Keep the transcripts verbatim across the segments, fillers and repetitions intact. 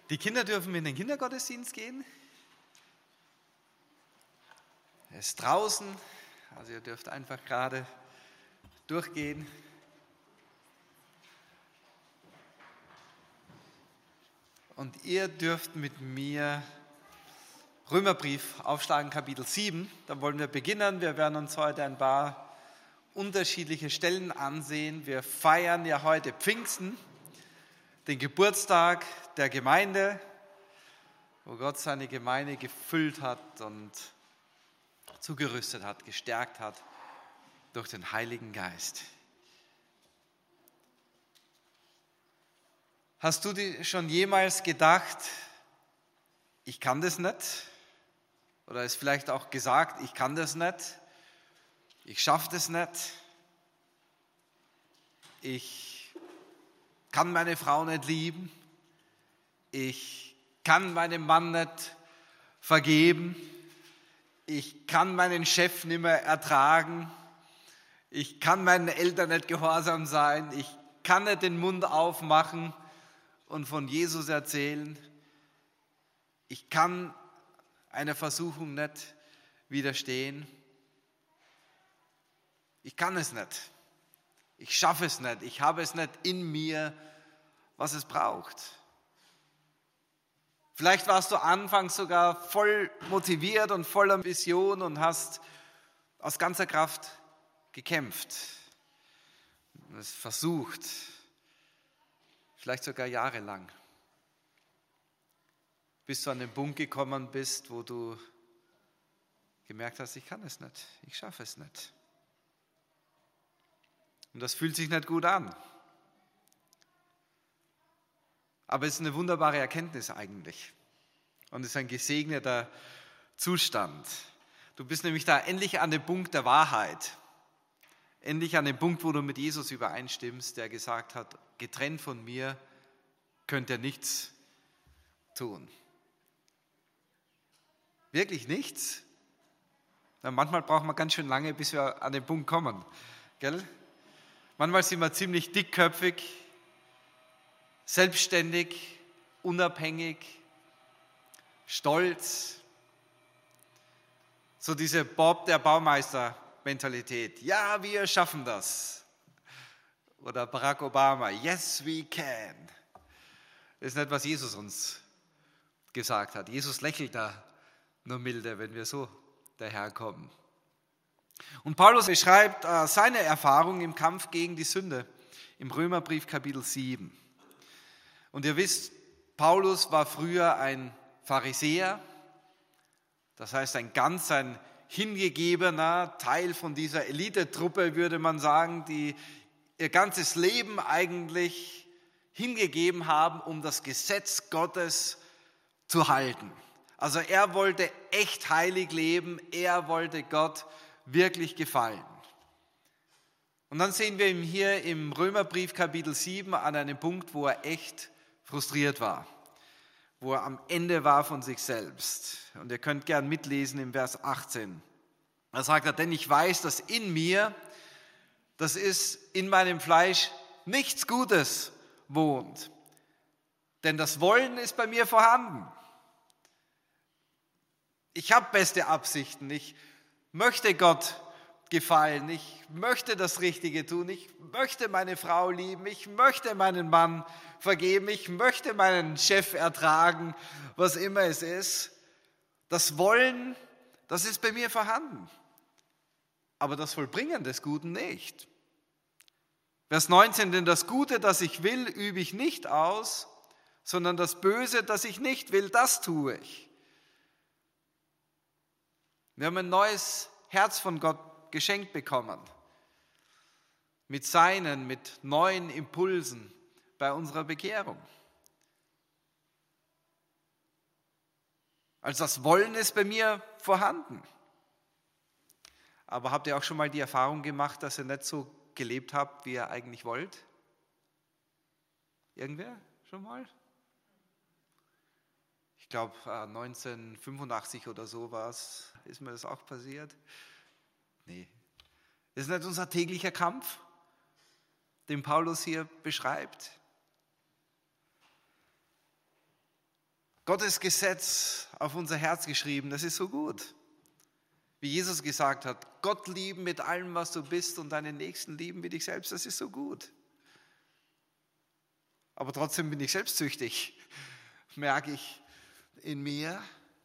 Die Kinder dürfen in den Kindergottesdienst gehen. Er ist draußen, also ihr dürft einfach gerade durchgehen. Und ihr dürft mit mir Römerbrief aufschlagen, Kapitel sieben. Da wollen wir beginnen. Wir werden uns heute ein paar unterschiedliche Stellen ansehen. Wir feiern ja heute Pfingsten, den Geburtstag der Gemeinde, wo Gott seine Gemeinde gefüllt hat und zugerüstet hat, gestärkt hat durch den Heiligen Geist. Hast du dir schon jemals gedacht, ich kann das nicht? Oder ist vielleicht auch gesagt, ich kann das nicht, ich schaffe das nicht, ich kann meine Frau nicht lieben, ich kann meinem Mann nicht vergeben, ich kann meinen Chef nicht mehr ertragen, ich kann meinen Eltern nicht gehorsam sein, ich kann nicht den Mund aufmachen und von Jesus erzählen, ich kann einer Versuchung nicht widerstehen, ich kann es nicht, ich schaffe es nicht, ich habe es nicht in mir, was es braucht. Vielleicht warst du anfangs sogar voll motiviert und voller Vision und hast aus ganzer Kraft gekämpft, es versucht, vielleicht sogar jahrelang, bis du an den Punkt gekommen bist, wo du gemerkt hast, ich kann es nicht, ich schaffe es nicht. Und das fühlt sich nicht gut an. Aber es ist eine wunderbare Erkenntnis eigentlich. Und es ist ein gesegneter Zustand. Du bist nämlich da endlich an dem Punkt der Wahrheit. Endlich an dem Punkt, wo du mit Jesus übereinstimmst, der gesagt hat, getrennt von mir könnt ihr nichts tun. Wirklich nichts? Na, manchmal braucht man ganz schön lange, bis wir an den Punkt kommen. Gell? Manchmal sind wir ziemlich dickköpfig, selbstständig, unabhängig, stolz. So diese Bob der Baumeister-Mentalität. Ja, wir schaffen das. Oder Barack Obama. Yes, we can. Das ist nicht, was Jesus uns gesagt hat. Jesus lächelt da nur milde, wenn wir so daherkommen. Und Paulus beschreibt äh, seine Erfahrung im Kampf gegen die Sünde im Römerbrief Kapitel sieben. Und ihr wisst, Paulus war früher ein Pharisäer, das heißt ein ganz ein hingegebener Teil von dieser Elitetruppe, würde man sagen, die ihr ganzes Leben eigentlich hingegeben haben, um das Gesetz Gottes zu halten. Also er wollte echt heilig leben, er wollte Gott wirklich gefallen. Und dann sehen wir ihn hier im Römerbrief Kapitel sieben an einem Punkt, wo er echt frustriert war, wo er am Ende war von sich selbst. Und ihr könnt gern mitlesen im Vers achtzehn. Da sagt er, denn ich weiß, dass in mir, das ist in meinem Fleisch, nichts Gutes wohnt. Denn das Wollen ist bei mir vorhanden. Ich habe beste Absichten, ich möchte Gott gefallen, ich möchte das Richtige tun, ich möchte meine Frau lieben, ich möchte meinen Mann vergeben, ich möchte meinen Chef ertragen, was immer es ist. Das Wollen, das ist bei mir vorhanden, aber das Vollbringen des Guten nicht. Vers neunzehn, denn das Gute, das ich will, übe ich nicht aus, sondern das Böse, das ich nicht will, das tue ich. Wir haben ein neues Herz von Gott geschenkt bekommen, mit seinen, mit neuen Impulsen bei unserer Bekehrung. Also das Wollen ist bei mir vorhanden. Aber habt ihr auch schon mal die Erfahrung gemacht, dass ihr nicht so gelebt habt, wie ihr eigentlich wollt? Irgendwer schon mal? Ich glaube, neunzehnhundertfünfundachtzig oder so war es, ist mir das auch passiert. Nee, das ist nicht unser täglicher Kampf, den Paulus hier beschreibt. Gottes Gesetz auf unser Herz geschrieben, das ist so gut. Wie Jesus gesagt hat, Gott lieben mit allem, was du bist und deinen Nächsten lieben wie dich selbst, das ist so gut. Aber trotzdem bin ich selbstsüchtig, merke ich in mir.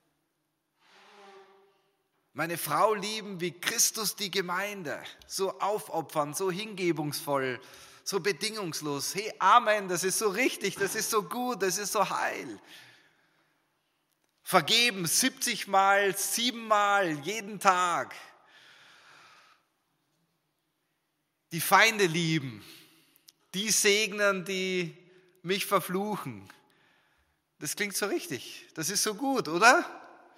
Meine Frau lieben wie Christus die Gemeinde, so aufopfernd, so hingebungsvoll, so bedingungslos. Hey, Amen, das ist so richtig, das ist so gut, das ist so heil. Vergeben siebzig Mal, sieben Mal, jeden Tag. Die Feinde lieben, die segnen, die mich verfluchen. Das klingt so richtig, das ist so gut, oder?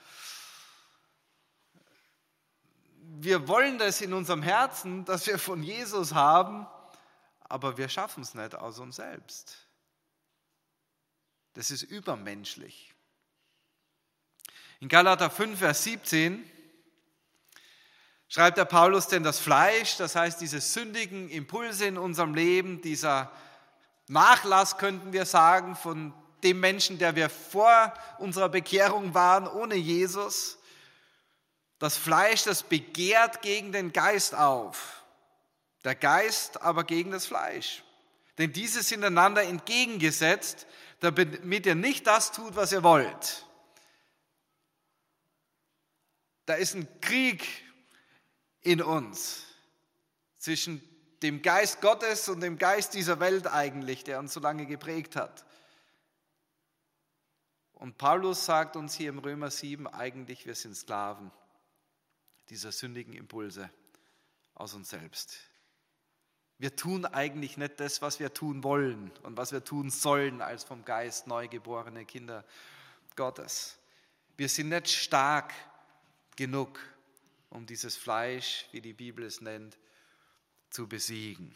Wir wollen das in unserem Herzen, dass wir von Jesus haben, aber wir schaffen es nicht aus uns selbst. Das ist übermenschlich. In Galater fünf, Vers siebzehn schreibt der Paulus, denn das Fleisch, das heißt diese sündigen Impulse in unserem Leben, dieser Nachlass, könnten wir sagen, von dem Menschen, der wir vor unserer Bekehrung waren, ohne Jesus. Das Fleisch, das begehrt gegen den Geist auf, der Geist aber gegen das Fleisch. Denn diese sind einander entgegengesetzt, damit ihr nicht das tut, was ihr wollt. Da ist ein Krieg in uns zwischen dem Geist Gottes und dem Geist dieser Welt eigentlich, der uns so lange geprägt hat. Und Paulus sagt uns hier im Römer sieben eigentlich, wir sind Sklaven dieser sündigen Impulse aus uns selbst. Wir tun eigentlich nicht das, was wir tun wollen und was wir tun sollen als vom Geist neugeborene Kinder Gottes. Wir sind nicht stark genug, um dieses Fleisch, wie die Bibel es nennt, zu besiegen.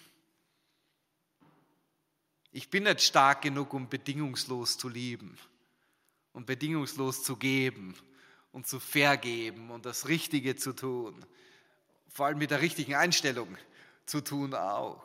Ich bin nicht stark genug, um bedingungslos zu lieben und bedingungslos zu geben und zu vergeben und das Richtige zu tun. Vor allem mit der richtigen Einstellung zu tun auch.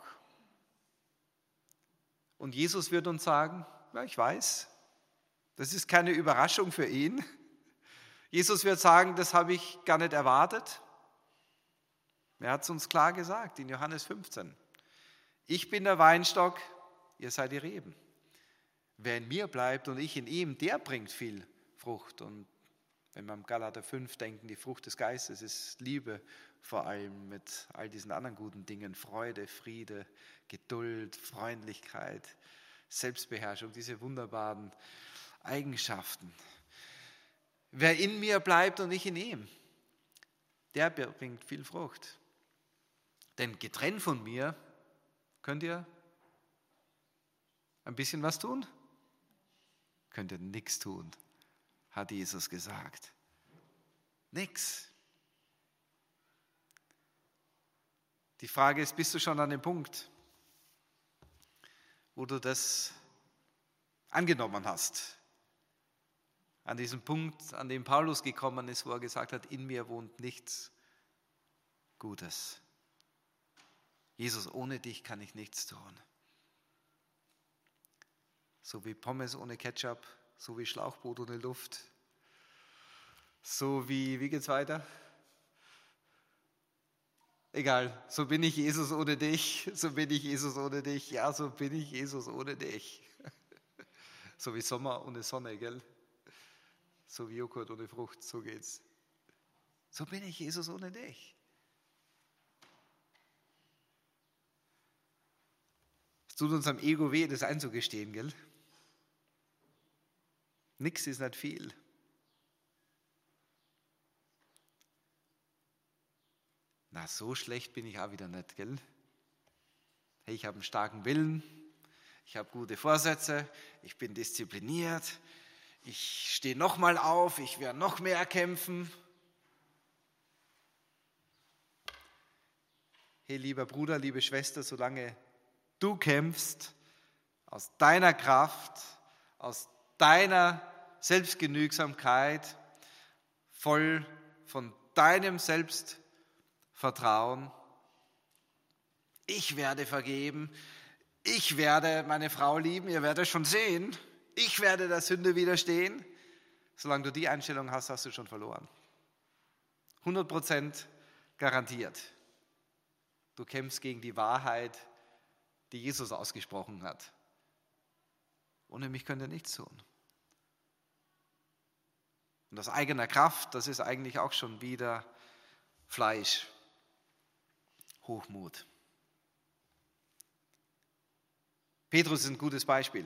Und Jesus wird uns sagen, ja, ich weiß, das ist keine Überraschung für ihn. Jesus wird sagen, das habe ich gar nicht erwartet. Er hat es uns klar gesagt in Johannes fünfzehn. Ich bin der Weinstock, ihr seid die Reben. Wer in mir bleibt und ich in ihm, der bringt viel Frucht. Und wenn wir am Galater fünf denken, die Frucht des Geistes ist Liebe, vor allem mit all diesen anderen guten Dingen, Freude, Friede, Geduld, Freundlichkeit, Selbstbeherrschung, diese wunderbaren Eigenschaften. Wer in mir bleibt und ich in ihm, der bringt viel Frucht. Denn getrennt von mir könnt ihr ein bisschen was tun? Könnt ihr nichts tun, hat Jesus gesagt. Nix. Die Frage ist, bist du schon an dem Punkt, wo du das angenommen hast? An diesem Punkt, an dem Paulus gekommen ist, wo er gesagt hat, in mir wohnt nichts Gutes. Jesus, ohne dich kann ich nichts tun. So wie Pommes ohne Ketchup, so wie Schlauchboot ohne Luft, so wie, wie geht's weiter? Egal, so bin ich Jesus ohne dich, so bin ich Jesus ohne dich, ja, so bin ich Jesus ohne dich. So wie Sommer ohne Sonne, gell? So wie Joghurt ohne Frucht, so geht's. So bin ich Jesus ohne dich. Es tut unserem Ego weh, das einzugestehen, gell? Nix ist nicht viel. Na, so schlecht bin ich auch wieder nicht, gell? Hey, ich habe einen starken Willen, ich habe gute Vorsätze, ich bin diszipliniert, ich stehe noch mal auf, ich werde noch mehr kämpfen. Hey, lieber Bruder, liebe Schwester, solange du kämpfst, aus deiner Kraft, aus deiner Selbstgenügsamkeit, voll von deinem Selbstvertrauen, ich werde vergeben, ich werde meine Frau lieben, ihr werdet schon sehen, ich werde der Sünde widerstehen. Solange du die Einstellung hast, hast du schon verloren. hundert Prozent garantiert. Du kämpfst gegen die Wahrheit, die Jesus ausgesprochen hat. Ohne mich könnt ihr nichts tun. Und aus eigener Kraft, das ist eigentlich auch schon wieder Fleisch, Hochmut. Petrus ist ein gutes Beispiel.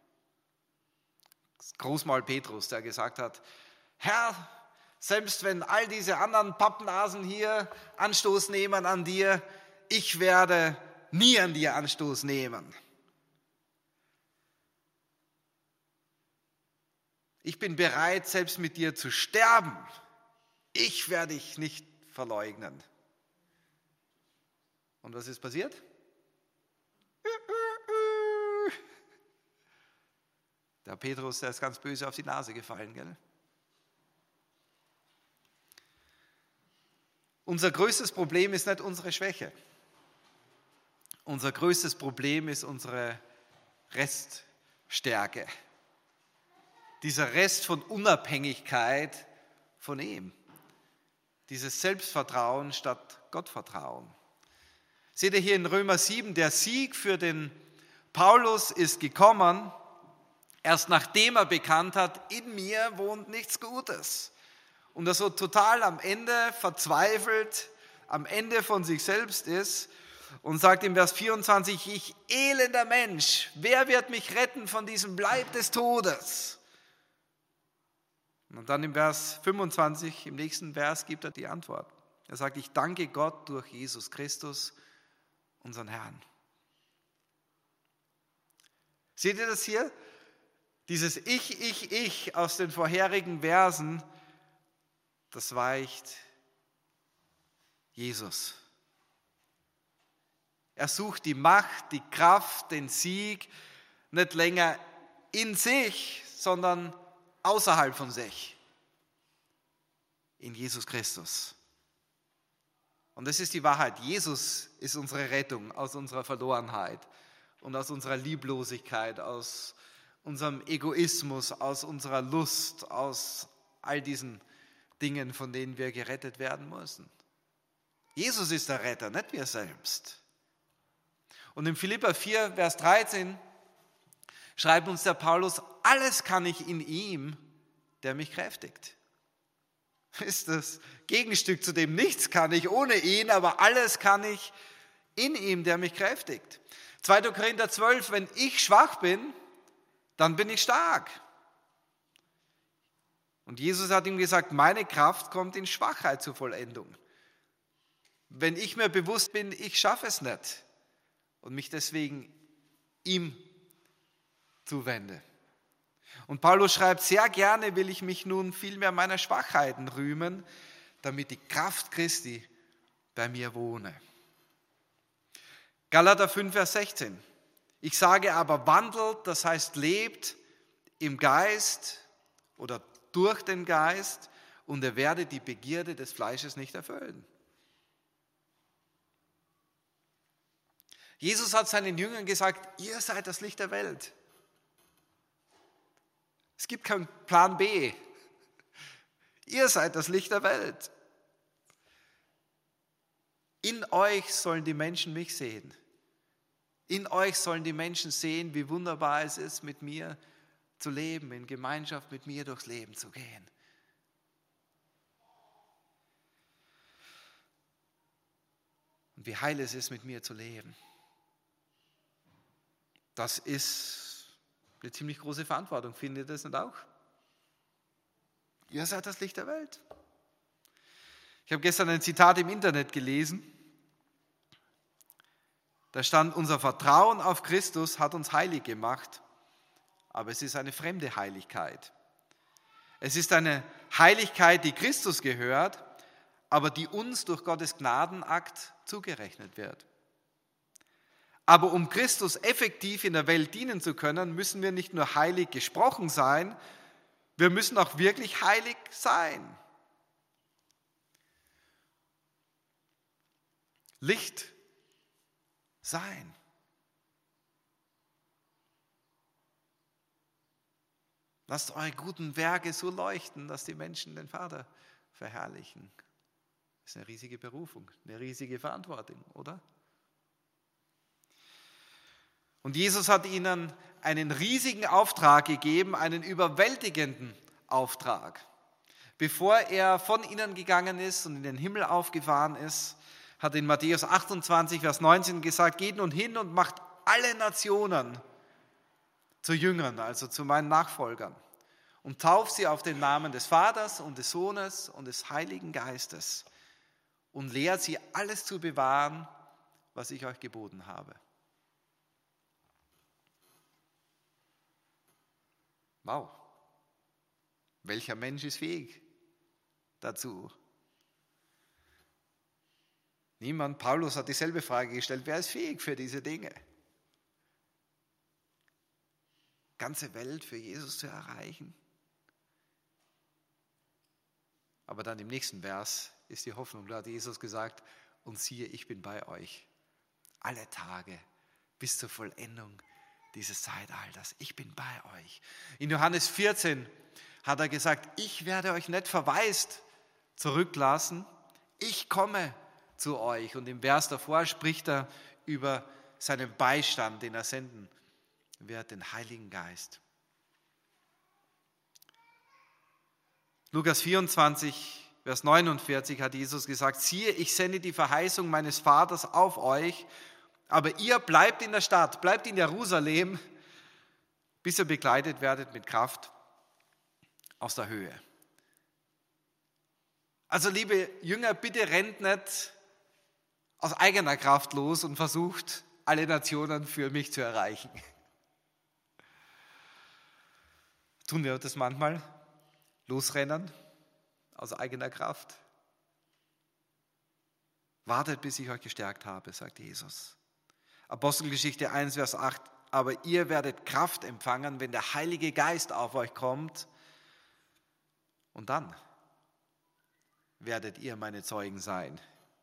Das Großmaul Petrus, der gesagt hat, Herr, selbst wenn all diese anderen Pappnasen hier Anstoß nehmen an dir, ich werde nie an dir Anstoß nehmen. Ich bin bereit, selbst mit dir zu sterben. Ich werde dich nicht verleugnen. Und was ist passiert? Der Petrus, der ist ganz böse auf die Nase gefallen, gell? Unser größtes Problem ist nicht unsere Schwäche. Unser größtes Problem ist unsere Reststärke. Dieser Rest von Unabhängigkeit von ihm. Dieses Selbstvertrauen statt Gottvertrauen. Seht ihr hier in Römer sieben, der Sieg für den Paulus ist gekommen, erst nachdem er bekannt hat, in mir wohnt nichts Gutes. Und er so total am Ende verzweifelt, am Ende von sich selbst ist und sagt im Vers vierundzwanzig, ich elender Mensch, wer wird mich retten von diesem Leib des Todes? Und dann im Vers fünfundzwanzig, im nächsten Vers, gibt er die Antwort. Er sagt, ich danke Gott durch Jesus Christus, unseren Herrn. Seht ihr das hier? Dieses Ich, Ich, Ich aus den vorherigen Versen, das weicht Jesus. Er sucht die Macht, die Kraft, den Sieg nicht länger in sich, sondern außerhalb von sich. In Jesus Christus. Und das ist die Wahrheit. Jesus ist unsere Rettung aus unserer Verlorenheit und aus unserer Lieblosigkeit, aus unserem Egoismus, aus unserer Lust, aus all diesen Dingen, von denen wir gerettet werden müssen. Jesus ist der Retter, nicht wir selbst. Und in Philipper vier, Vers dreizehn schreibt uns der Paulus, alles kann ich in ihm, der mich kräftigt. Ist das Gegenstück zu dem, nichts kann ich ohne ihn, aber alles kann ich in ihm, der mich kräftigt. zweiter Korinther zwölf, wenn ich schwach bin, dann bin ich stark. Und Jesus hat ihm gesagt, meine Kraft kommt in Schwachheit zur Vollendung. Wenn ich mir bewusst bin, ich schaffe es nicht und mich deswegen ihm zuwende. Und Paulus schreibt, sehr gerne will ich mich nun vielmehr meiner Schwachheiten rühmen, damit die Kraft Christi bei mir wohne. Galater fünf, Vers sechzehn. Ich sage aber, wandelt, das heißt lebt im Geist oder durch den Geist und er werde die Begierde des Fleisches nicht erfüllen. Jesus hat seinen Jüngern gesagt, ihr seid das Licht der Welt. Es gibt keinen Plan B. Ihr seid das Licht der Welt. In euch sollen die Menschen mich sehen. In euch sollen die Menschen sehen, wie wunderbar es ist, mit mir zu leben, in Gemeinschaft mit mir durchs Leben zu gehen. Und wie heil es ist, mit mir zu leben. Das ist eine ziemlich große Verantwortung, findet ihr das nicht auch? Ihr seid das Licht der Welt. Ich habe gestern ein Zitat im Internet gelesen. Da stand, unser Vertrauen auf Christus hat uns heilig gemacht, aber es ist eine fremde Heiligkeit. Es ist eine Heiligkeit, die Christus gehört, aber die uns durch Gottes Gnadenakt zugerechnet wird. Aber um Christus effektiv in der Welt dienen zu können, müssen wir nicht nur heilig gesprochen sein, wir müssen auch wirklich heilig sein. Licht sein. Lasst eure guten Werke so leuchten, dass die Menschen den Vater verherrlichen. Das ist eine riesige Berufung, eine riesige Verantwortung, oder? Und Jesus hat ihnen einen riesigen Auftrag gegeben, einen überwältigenden Auftrag. Bevor er von ihnen gegangen ist und in den Himmel aufgefahren ist, hat in Matthäus achtundzwanzig, Vers neunzehn gesagt, geht nun hin und macht alle Nationen zu Jüngern, also zu meinen Nachfolgern, und tauft sie auf den Namen des Vaters und des Sohnes und des Heiligen Geistes und lehrt sie alles zu bewahren, was ich euch geboten habe. Wow, welcher Mensch ist fähig dazu? Niemand. Paulus hat dieselbe Frage gestellt, wer ist fähig für diese Dinge? Ganze Welt für Jesus zu erreichen? Aber dann im nächsten Vers ist die Hoffnung, da hat Jesus gesagt, und siehe, ich bin bei euch alle Tage bis zur Vollendung dieses Zeitalters. Ich bin bei euch. In Johannes vierzehn hat er gesagt, ich werde euch nicht verwaist zurücklassen, ich komme zu euch. Und im Vers davor spricht er über seinen Beistand, den er senden wird, den Heiligen Geist. Lukas vierundzwanzig, Vers neunundvierzig hat Jesus gesagt, siehe, ich sende die Verheißung meines Vaters auf euch, aber ihr bleibt in der Stadt, bleibt in Jerusalem, bis ihr begleitet werdet mit Kraft aus der Höhe. Also liebe Jünger, bitte rennt nicht aus eigener Kraft los und versucht, alle Nationen für mich zu erreichen. Tun wir das manchmal? Losrennen aus eigener Kraft? Wartet, bis ich euch gestärkt habe, sagt Jesus. Apostelgeschichte eins, Vers acht. Aber ihr werdet Kraft empfangen, wenn der Heilige Geist auf euch kommt. Und dann werdet ihr meine Zeugen sein.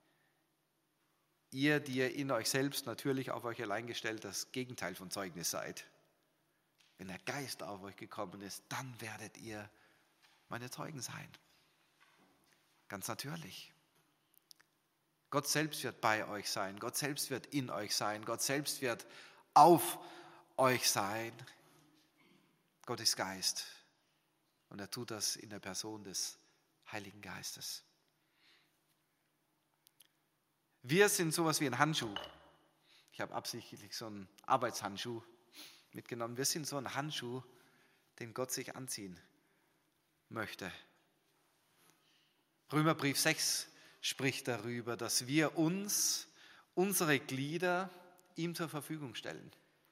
Ihr, die ihr in euch selbst natürlich auf euch allein gestellt das Gegenteil von Zeugnis seid. Wenn der Geist auf euch gekommen ist, dann werdet ihr meine Zeugen sein. Ganz natürlich. Gott selbst wird bei euch sein. Gott selbst wird in euch sein. Gott selbst wird auf euch sein. Gott ist Geist. Und er tut das in der Person des Heiligen Geistes. Wir sind sowas wie ein Handschuh. Ich habe absichtlich so einen Arbeitshandschuh mitgenommen. Wir sind so ein Handschuh, den Gott sich anziehen möchte. Römerbrief sechs spricht darüber, dass wir uns, unsere Glieder, ihm zur Verfügung stellen.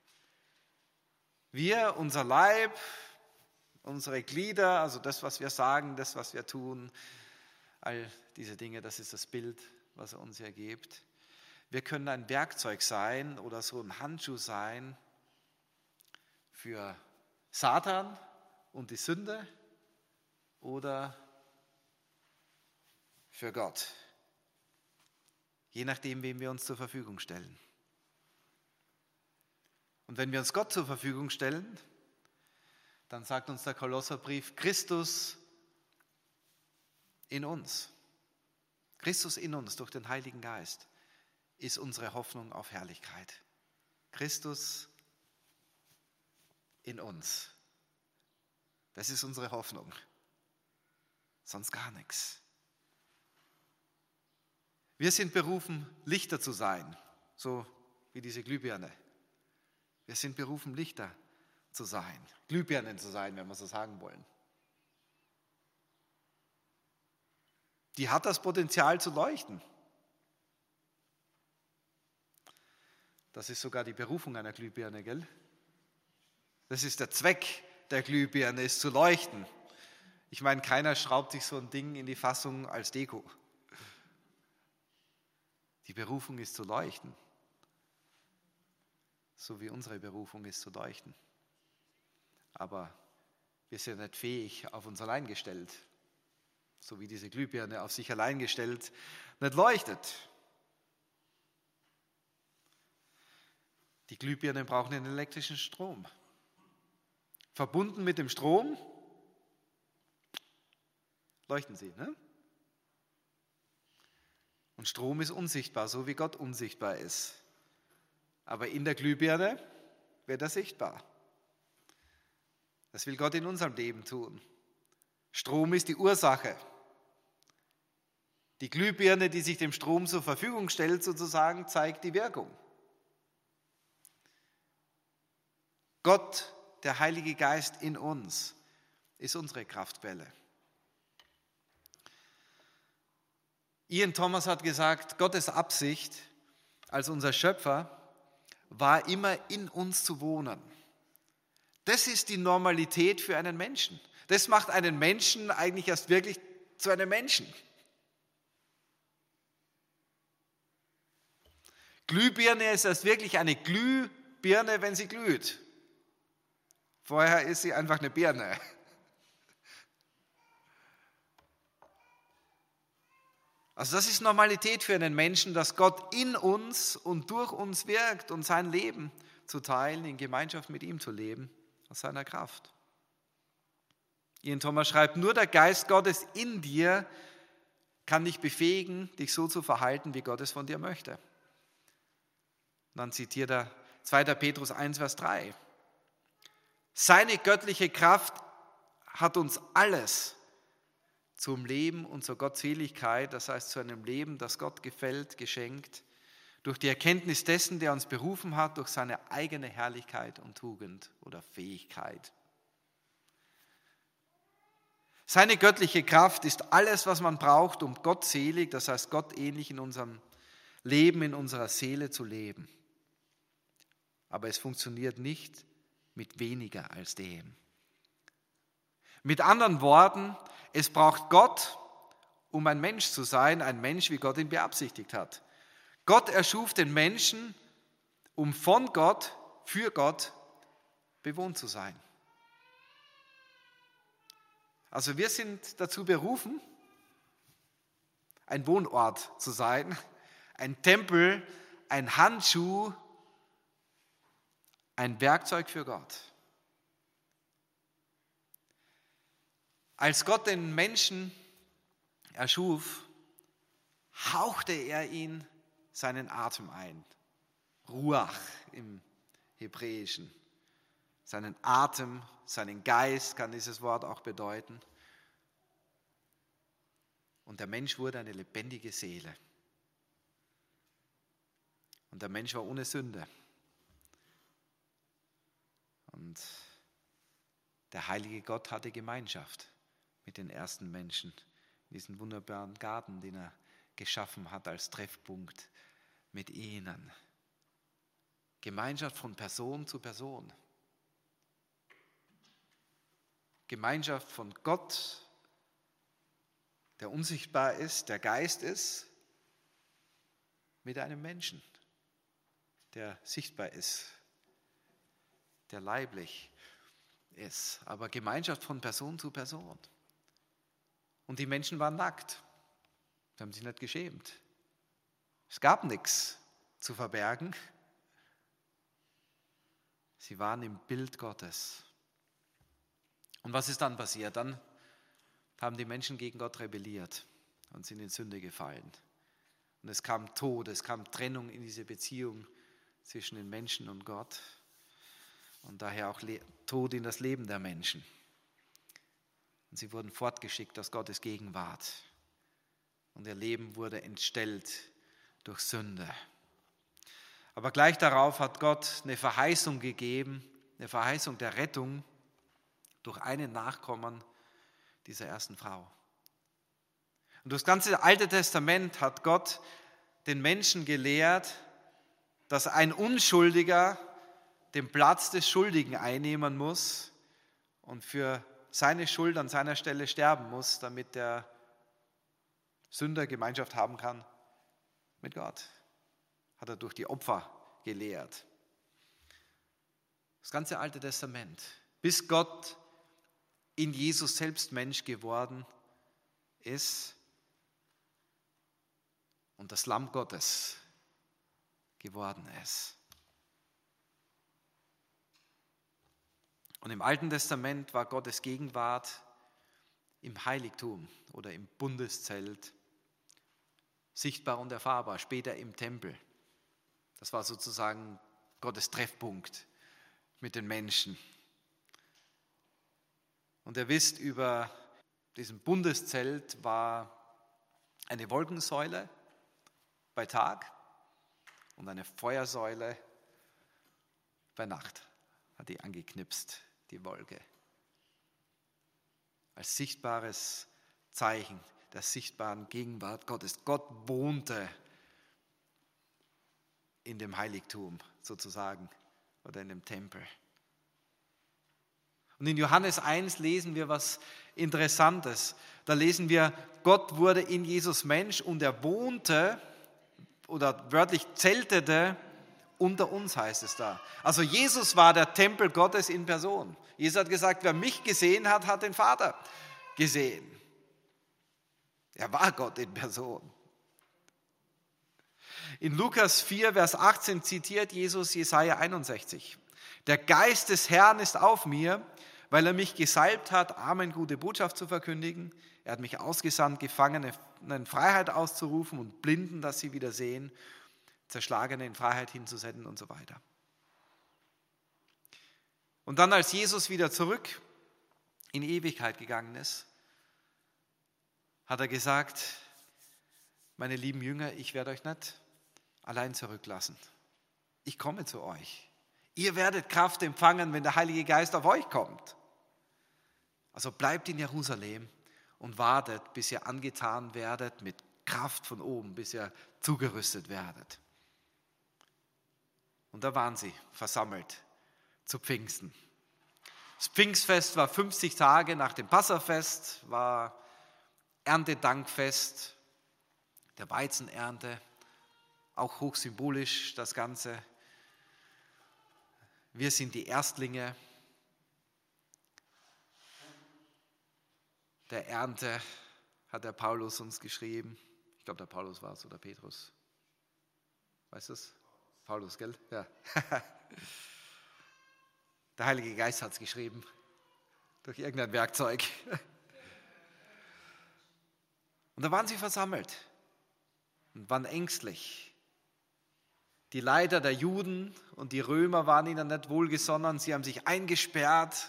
Wir, unser Leib, unsere Glieder, also das, was wir sagen, das, was wir tun, all diese Dinge, das ist das Bild, was er uns hier gibt. Wir können ein Werkzeug sein oder so ein Handschuh sein für Satan und die Sünde oder für Gott. Je nachdem, wem wir uns zur Verfügung stellen. Und wenn wir uns Gott zur Verfügung stellen, dann sagt uns der Kolosserbrief, Christus in uns. Christus in uns durch den Heiligen Geist ist unsere Hoffnung auf Herrlichkeit. Christus in uns. Das ist unsere Hoffnung. Sonst gar nichts. Wir sind berufen, Lichter zu sein, so wie diese Glühbirne. Wir sind berufen, Lichter zu sein, Glühbirnen zu sein, wenn wir so sagen wollen. Die hat das Potenzial zu leuchten. Das ist sogar die Berufung einer Glühbirne, gell? Das ist der Zweck der Glühbirne, ist zu leuchten. Ich meine, keiner schraubt sich so ein Ding in die Fassung als Deko. Die Berufung ist zu leuchten. So wie unsere Berufung ist zu leuchten. Aber wir sind nicht fähig, auf uns allein gestellt. So wie diese Glühbirne auf sich allein gestellt nicht leuchtet. Die Glühbirnen brauchen den elektrischen Strom. verbunden mit dem Strom, leuchten sie. Ne? Und Strom ist unsichtbar, so wie Gott unsichtbar ist. Aber in der Glühbirne wird er sichtbar. Das will Gott in unserem Leben tun. Strom ist die Ursache. Die Glühbirne, die sich dem Strom zur Verfügung stellt, sozusagen, zeigt die Wirkung. Gott, der Heilige Geist in uns, ist unsere Kraftquelle. Ian Thomas hat gesagt, Gottes Absicht als unser Schöpfer war immer in uns zu wohnen. Das ist die Normalität für einen Menschen. Das macht einen Menschen eigentlich erst wirklich zu einem Menschen. Glühbirne ist erst wirklich eine Glühbirne, wenn sie glüht. Vorher ist sie einfach eine Birne. Also das ist Normalität für einen Menschen, dass Gott in uns und durch uns wirkt und sein Leben zu teilen, in Gemeinschaft mit ihm zu leben, aus seiner Kraft. Ian Thomas schreibt, nur der Geist Gottes in dir kann dich befähigen, dich so zu verhalten, wie Gott es von dir möchte. Und dann zitiert er zweiter Petrus eins, Vers drei. Seine göttliche Kraft hat uns alles zum Leben und zur Gottseligkeit, das heißt zu einem Leben, das Gott gefällt, geschenkt, durch die Erkenntnis dessen, der uns berufen hat, durch seine eigene Herrlichkeit und Tugend oder Fähigkeit. Seine göttliche Kraft ist alles, was man braucht, um gottselig, das heißt gottähnlich in unserem Leben, in unserer Seele zu leben. Aber es funktioniert nicht mit weniger als dem. Mit anderen Worten, es braucht Gott, um ein Mensch zu sein, ein Mensch, wie Gott ihn beabsichtigt hat. Gott erschuf den Menschen, um von Gott, für Gott bewohnt zu sein. Also wir sind dazu berufen, ein Wohnort zu sein, ein Tempel, ein Handschuh, ein Werkzeug für Gott. Als Gott den Menschen erschuf, hauchte er ihn seinen Atem ein. Ruach im Hebräischen. Seinen Atem, seinen Geist kann dieses Wort auch bedeuten. Und der Mensch wurde eine lebendige Seele. Und der Mensch war ohne Sünde. Und der heilige Gott hatte Gemeinschaft mit den ersten Menschen in diesem wunderbaren Garten, den er geschaffen hat als Treffpunkt mit ihnen. Gemeinschaft von Person zu Person. Gemeinschaft von Gott, der unsichtbar ist, der Geist ist, mit einem Menschen, der sichtbar ist, der leiblich ist, aber Gemeinschaft von Person zu Person. Und die Menschen waren nackt. Sie haben sich nicht geschämt. Es gab nichts zu verbergen. Sie waren im Bild Gottes. Und was ist dann passiert? Dann haben die Menschen gegen Gott rebelliert und sind in Sünde gefallen. Und es kam Tod, es kam Trennung in diese Beziehung zwischen den Menschen und Gott. Und daher auch Tod in das Leben der Menschen. Und sie wurden fortgeschickt aus Gottes Gegenwart. Und ihr Leben wurde entstellt durch Sünde. Aber gleich darauf hat Gott eine Verheißung gegeben, eine Verheißung der Rettung durch einen Nachkommen dieser ersten Frau. Und durch das ganze Alte Testament hat Gott den Menschen gelehrt, dass ein Unschuldiger den Platz des Schuldigen einnehmen muss und für seine Schuld an seiner Stelle sterben muss, damit der Sünder Gemeinschaft haben kann mit Gott. Hat er durch die Opfer gelehrt. Das ganze Alte Testament, bis Gott in Jesus selbst Mensch geworden ist und das Lamm Gottes geworden ist. Und im Alten Testament war Gottes Gegenwart im Heiligtum oder im Bundeszelt sichtbar und erfahrbar, später im Tempel. Das war sozusagen Gottes Treffpunkt mit den Menschen. Und ihr wisst, über diesem Bundeszelt war eine Wolkensäule bei Tag und eine Feuersäule bei Nacht. Hat die angeknipst, die Wolke. Als sichtbares Zeichen der sichtbaren Gegenwart Gottes. Gott wohnte in dem Heiligtum sozusagen oder in dem Tempel. Und in Johannes eins lesen wir was Interessantes. Da lesen wir, Gott wurde in Jesus Mensch und er wohnte oder wörtlich zeltete unter uns, heißt es da. Also Jesus war der Tempel Gottes in Person. Jesus hat gesagt, wer mich gesehen hat, hat den Vater gesehen. Er war Gott in Person. In Lukas vier, Vers achtzehn zitiert Jesus Jesaja einundsechzig. Der Geist des Herrn ist auf mir, weil er mich gesalbt hat, Armen gute Botschaft zu verkündigen. Er hat mich ausgesandt, Gefangene in Freiheit auszurufen und Blinden, dass sie wieder sehen, Zerschlagene in Freiheit hinzusetzen und so weiter. Und dann, als Jesus wieder zurück in Ewigkeit gegangen ist, hat er gesagt, meine lieben Jünger, ich werde euch nicht allein zurücklassen. Ich komme zu euch. Ihr werdet Kraft empfangen, wenn der Heilige Geist auf euch kommt. Also bleibt in Jerusalem und wartet, bis ihr angetan werdet mit Kraft von oben, bis ihr zugerüstet werdet. Und da waren sie versammelt zu Pfingsten. Das Pfingstfest war fünfzig Tage nach dem Passafest, war Erntedankfest der Weizenernte, auch hochsymbolisch das Ganze. Wir sind die Erstlinge der Ernte, hat der Paulus uns geschrieben. Ich glaube, der Paulus war es oder Petrus. Weißt du es? Paulus, gell? Ja. Der Heilige Geist hat es geschrieben, durch irgendein Werkzeug. Und da waren sie versammelt und waren ängstlich. Die Leiter der Juden und die Römer waren ihnen nicht wohlgesonnen, sie haben sich eingesperrt.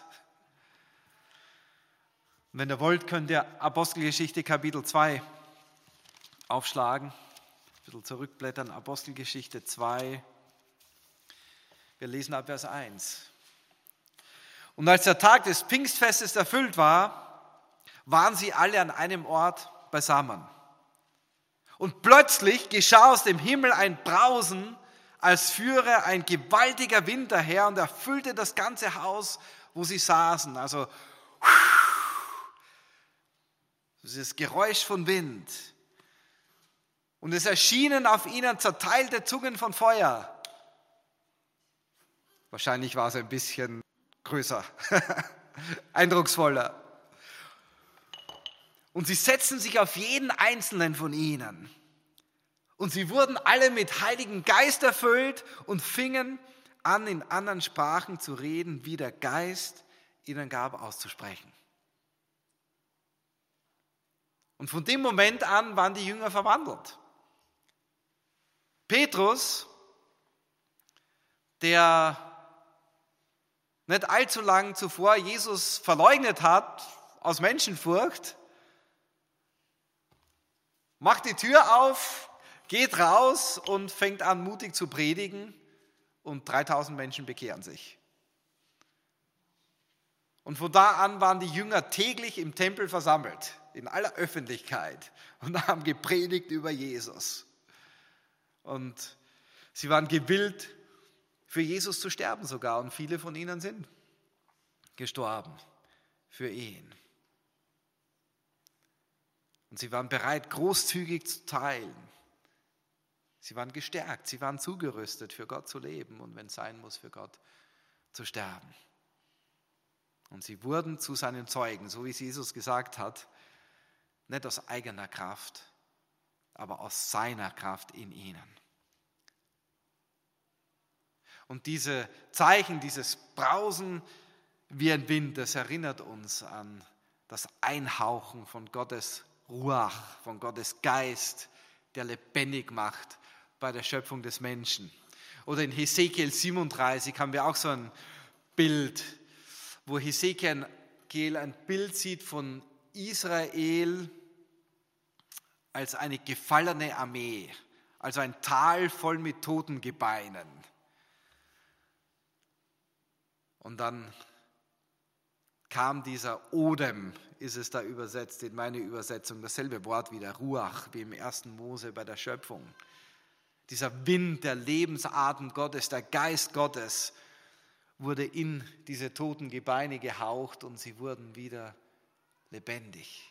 Und wenn ihr wollt, könnt ihr Apostelgeschichte Kapitel zwei aufschlagen, ein bisschen zurückblättern, Apostelgeschichte zwei. Wir lesen ab Vers eins. Und als der Tag des Pfingstfestes erfüllt war, waren sie alle an einem Ort beisammen. Und plötzlich geschah aus dem Himmel ein Brausen, als führe ein gewaltiger Wind daher und erfüllte das ganze Haus, wo sie saßen. Also dieses Geräusch von Wind. Und es erschienen auf ihnen zerteilte Zungen von Feuer. Wahrscheinlich war es ein bisschen größer, eindrucksvoller. Und sie setzten sich auf jeden einzelnen von ihnen. Und sie wurden alle mit Heiligen Geist erfüllt und fingen an, in anderen Sprachen zu reden, wie der Geist ihnen gab, auszusprechen. Und von dem Moment an waren die Jünger verwandelt. Petrus, der nicht allzu lang zuvor Jesus verleugnet hat, aus Menschenfurcht, macht die Tür auf, geht raus und fängt an, mutig zu predigen und dreitausend Menschen bekehren sich. Und von da an waren die Jünger täglich im Tempel versammelt, in aller Öffentlichkeit und haben gepredigt über Jesus. Und sie waren gewillt, für Jesus zu sterben sogar. Und viele von ihnen sind gestorben für ihn. Und sie waren bereit, großzügig zu teilen. Sie waren gestärkt, sie waren zugerüstet, für Gott zu leben und wenn es sein muss, für Gott zu sterben. Und sie wurden zu seinen Zeugen, so wie es Jesus gesagt hat, nicht aus eigener Kraft, aber aus seiner Kraft in ihnen. Und diese Zeichen, dieses Brausen wie ein Wind, das erinnert uns an das Einhauchen von Gottes Ruach, von Gottes Geist, der lebendig macht bei der Schöpfung des Menschen. Oder in Hesekiel siebenunddreißig haben wir auch so ein Bild, wo Hesekiel ein Bild sieht von Israel als eine gefallene Armee, also ein Tal voll mit toten Gebeinen. Und dann kam dieser Odem, ist es da übersetzt, in meine Übersetzung, dasselbe Wort wie der Ruach, wie im ersten Mose bei der Schöpfung. Dieser Wind, der Lebensatem Gottes, der Geist Gottes, wurde in diese toten Gebeine gehaucht und sie wurden wieder lebendig.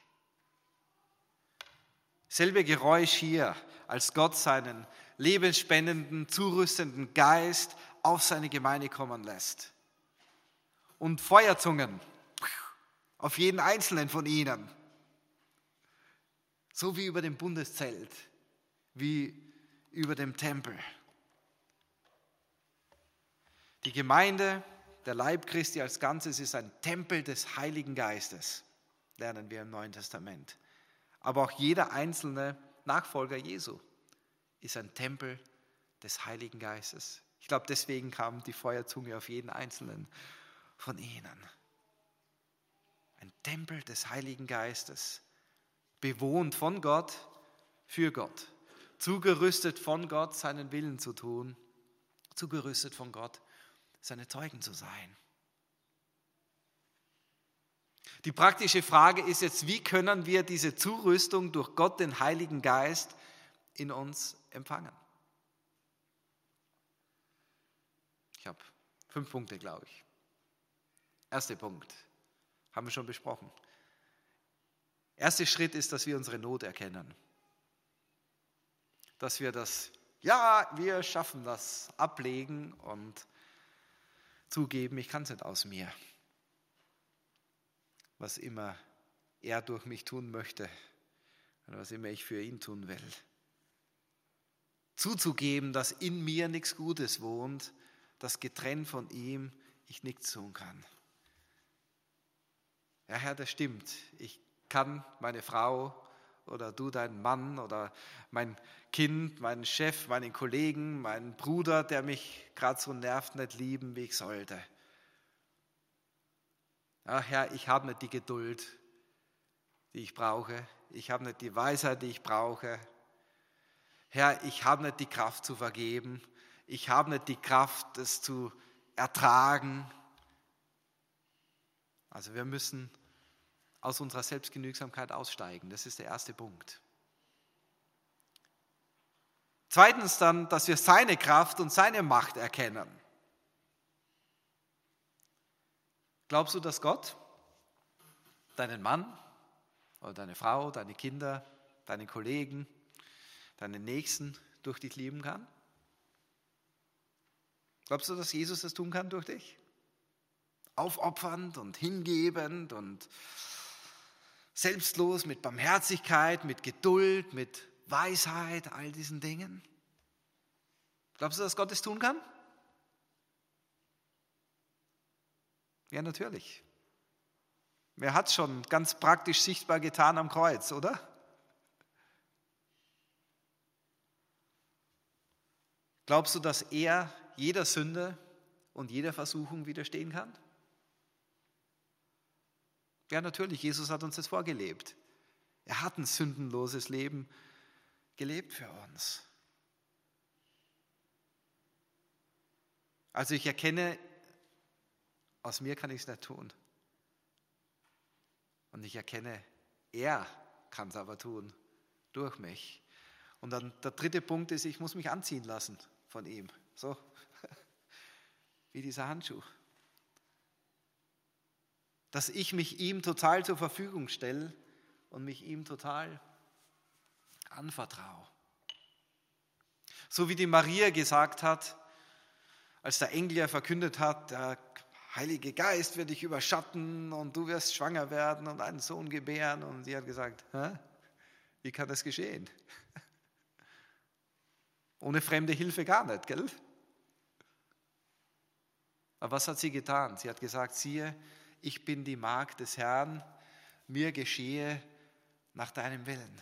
Selbe Geräusch hier, als Gott seinen lebensspendenden, zurüstenden Geist auf seine Gemeinde kommen lässt. Und Feuerzungen auf jeden einzelnen von ihnen. So wie über dem Bundeszelt, wie über dem Tempel. Die Gemeinde, der Leib Christi als Ganzes, ist ein Tempel des Heiligen Geistes, lernen wir im Neuen Testament. Aber auch jeder einzelne Nachfolger Jesu ist ein Tempel des Heiligen Geistes. Ich glaube, deswegen kam die Feuerzunge auf jeden einzelnen von ihnen. Ein Tempel des Heiligen Geistes, bewohnt von Gott, für Gott, zugerüstet von Gott, seinen Willen zu tun, zugerüstet von Gott, seine Zeugen zu sein. Die praktische Frage ist jetzt, wie können wir diese Zurüstung durch Gott, den Heiligen Geist, in uns empfangen? Ich habe fünf Punkte, glaube ich. Erster Punkt, haben wir schon besprochen. Erster Schritt ist, dass wir unsere Not erkennen. Dass wir das, ja, wir schaffen das, ablegen und zugeben, ich kann es nicht aus mir. Was immer er durch mich tun möchte oder was immer ich für ihn tun will. Zuzugeben, dass in mir nichts Gutes wohnt, dass getrennt von ihm ich nichts tun kann. Ja, Herr, das stimmt. Ich kann meine Frau oder du deinen Mann oder mein Kind, meinen Chef, meinen Kollegen, meinen Bruder, der mich gerade so nervt, nicht lieben, wie ich sollte. Ja, Herr, ich habe nicht die Geduld, die ich brauche. Ich habe nicht die Weisheit, die ich brauche. Herr, ich habe nicht die Kraft zu vergeben. Ich habe nicht die Kraft, das zu ertragen. Also wir müssen aus unserer Selbstgenügsamkeit aussteigen. Das ist der erste Punkt. Zweitens dann, dass wir seine Kraft und seine Macht erkennen. Glaubst du, dass Gott deinen Mann oder deine Frau, deine Kinder, deine Kollegen, deinen Nächsten durch dich lieben kann? Glaubst du, dass Jesus das tun kann durch dich? Aufopfernd und hingebend und selbstlos, mit Barmherzigkeit, mit Geduld, mit Weisheit, all diesen Dingen? Glaubst du, dass Gott es tun kann? Ja, natürlich. Wer hat es schon ganz praktisch sichtbar getan am Kreuz, oder? Glaubst du, dass er jeder Sünde und jeder Versuchung widerstehen kann? Ja, natürlich. Jesus hat uns das vorgelebt. Er hat ein sündenloses Leben gelebt für uns. Also ich erkenne, aus mir kann ich es nicht tun. Und ich erkenne, er kann es aber tun, durch mich. Und dann der dritte Punkt ist, ich muss mich anziehen lassen von ihm. So, wie dieser Handschuh. Dass ich mich ihm total zur Verfügung stelle und mich ihm total anvertraue. So wie die Maria gesagt hat, als der Engel ja verkündet hat, der Heilige Geist wird dich überschatten und du wirst schwanger werden und einen Sohn gebären. Und sie hat gesagt, hä? Wie kann das geschehen? Ohne fremde Hilfe gar nicht, gell? Aber was hat sie getan? Sie hat gesagt, siehe, ich bin die Magd des Herrn, mir geschehe nach deinem Willen.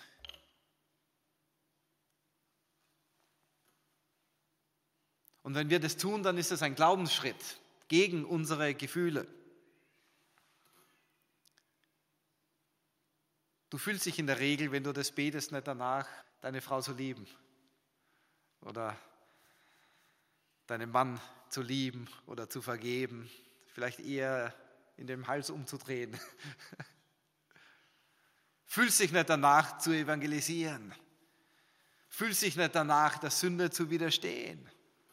Und wenn wir das tun, dann ist es ein Glaubensschritt gegen unsere Gefühle. Du fühlst dich in der Regel, wenn du das betest, nicht danach, deine Frau zu lieben oder deinen Mann zu lieben oder zu vergeben, vielleicht eher in den Hals umzudrehen. Fühlst dich nicht danach zu evangelisieren, fühlst dich nicht danach, der Sünde zu widerstehen.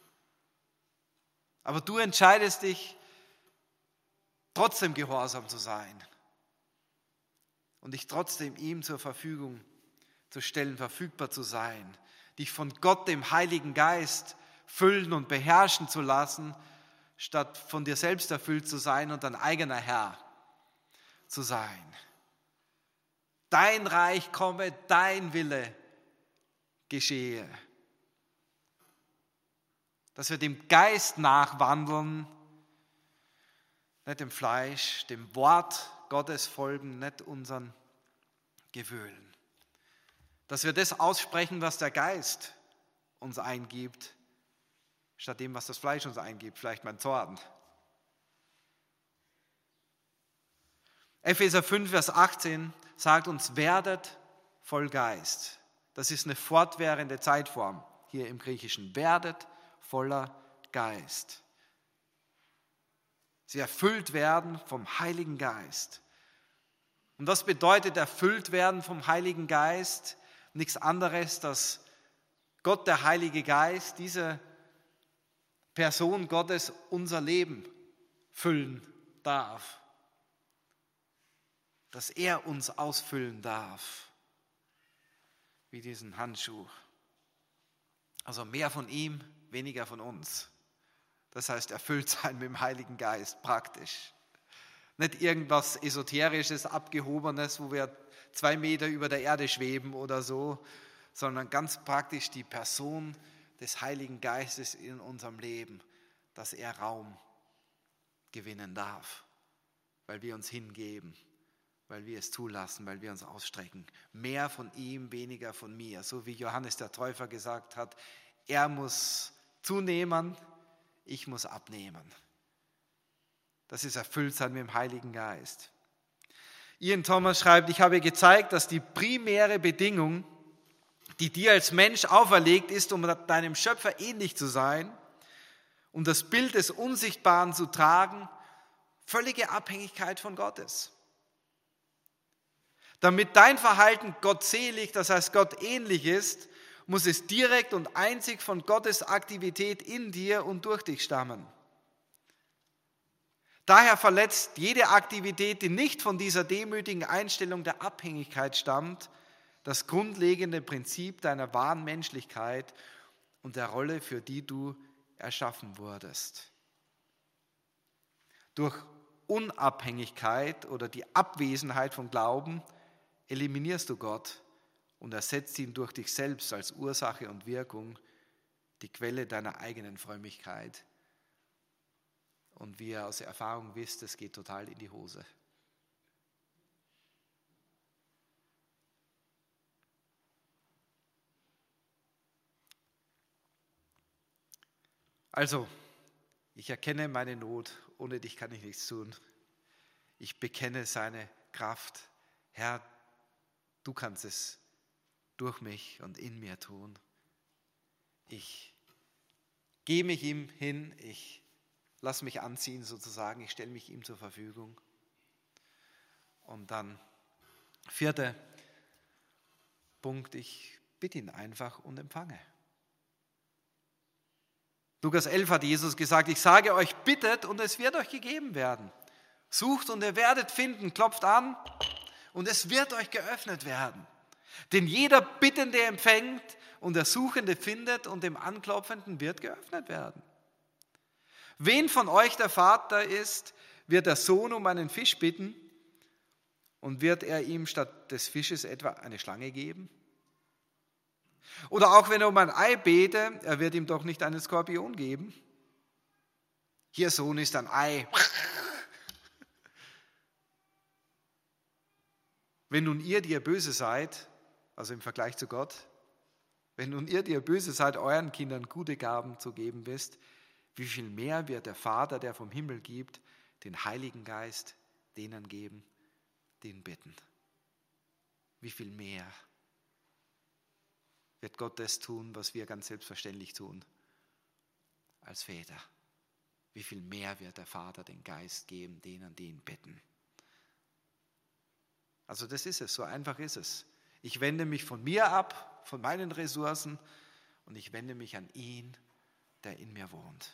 Aber du entscheidest dich, trotzdem gehorsam zu sein und dich trotzdem ihm zur Verfügung zu stellen, verfügbar zu sein, dich von Gott, dem Heiligen Geist, füllen und beherrschen zu lassen, statt von dir selbst erfüllt zu sein und dein eigener Herr zu sein. Dein Reich komme, dein Wille geschehe. Dass wir dem Geist nachwandeln, nicht dem Fleisch, dem Wort Gottes folgen, nicht unseren Gefühlen. Dass wir das aussprechen, was der Geist uns eingibt, statt dem, was das Fleisch uns eingibt, vielleicht mein Zorn. Epheser fünf, Vers achtzehn sagt uns, werdet voll Geist. Das ist eine fortwährende Zeitform hier im Griechischen. Werdet voller Geist. Sie erfüllt werden vom Heiligen Geist. Und was bedeutet erfüllt werden vom Heiligen Geist? Nichts anderes, dass Gott, der Heilige Geist, diese Person Gottes unser Leben füllen darf. Dass er uns ausfüllen darf, wie diesen Handschuh. Also mehr von ihm, weniger von uns. Das heißt, erfüllt sein mit dem Heiligen Geist, praktisch. Nicht irgendwas Esoterisches, Abgehobenes, wo wir zwei Meter über der Erde schweben oder so, sondern ganz praktisch die Person des Heiligen Geistes in unserem Leben, dass er Raum gewinnen darf, weil wir uns hingeben, weil wir es zulassen, weil wir uns ausstrecken. Mehr von ihm, weniger von mir. So wie Johannes der Täufer gesagt hat, er muss zunehmen, ich muss abnehmen. Das ist Erfülltsein mit dem Heiligen Geist. Ian Thomas schreibt, ich habe gezeigt, dass die primäre Bedingung, die dir als Mensch auferlegt ist, um deinem Schöpfer ähnlich zu sein, um das Bild des Unsichtbaren zu tragen, völlige Abhängigkeit von Gott ist. Damit dein Verhalten gottselig, das heißt Gott ähnlich ist, muss es direkt und einzig von Gottes Aktivität in dir und durch dich stammen. Daher verletzt jede Aktivität, die nicht von dieser demütigen Einstellung der Abhängigkeit stammt, das grundlegende Prinzip deiner wahren Menschlichkeit und der Rolle, für die du erschaffen wurdest. Durch Unabhängigkeit oder die Abwesenheit von Glauben eliminierst du Gott und ersetzt ihn durch dich selbst als Ursache und Wirkung, die Quelle deiner eigenen Frömmigkeit. Und wie ihr aus Erfahrung wisst, es geht total in die Hose. Also, ich erkenne meine Not, ohne dich kann ich nichts tun. Ich bekenne seine Kraft. Herr, du kannst es durch mich und in mir tun. Ich gehe mich ihm hin, ich lasse mich anziehen sozusagen, ich stelle mich ihm zur Verfügung. Und dann, vierter Punkt, ich bitte ihn einfach und empfange. Lukas elf hat Jesus gesagt, ich sage euch, bittet und es wird euch gegeben werden. Sucht und ihr werdet finden, klopft an und es wird euch geöffnet werden. Denn jeder Bittende empfängt und der Suchende findet und dem Anklopfenden wird geöffnet werden. Wen von euch der Vater ist, wird der Sohn um einen Fisch bitten und wird er ihm statt des Fisches etwa eine Schlange geben? Oder auch wenn er um ein Ei bete, er wird ihm doch nicht einen Skorpion geben? Hier, Sohn, ist ein Ei. Wenn nun ihr, die ihr böse seid, also im Vergleich zu Gott, wenn nun ihr, die ihr böse seid, euren Kindern gute Gaben zu geben wisst, wie viel mehr wird der Vater, der vom Himmel gibt, den Heiligen Geist denen geben, die ihn bitten. Wie viel mehr wird Gott das tun, was wir ganz selbstverständlich tun als Väter. Wie viel mehr wird der Vater den Geist geben, denen, die ihn bitten. Also das ist es, so einfach ist es. Ich wende mich von mir ab, von meinen Ressourcen und ich wende mich an ihn, der in mir wohnt.